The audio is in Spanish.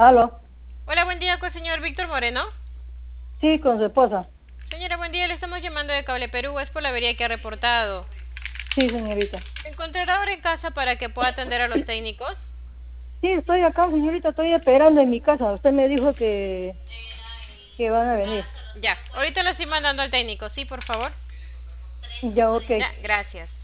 Aló, Hola, buen día con el señor Víctor Moreno. sí, con su esposa. Señora, buen día, le estamos llamando de Cable Perú, es por la avería que ha reportado. Sí, señorita. ¿Se encontrará ahora en casa para que pueda atender a los técnicos? Sí, estoy acá, señorita, estoy esperando en mi casa. Usted me dijo que van a venir. Ya, ahorita lo estoy mandando al técnico, sí, por favor. Ya, ok. Ya, gracias.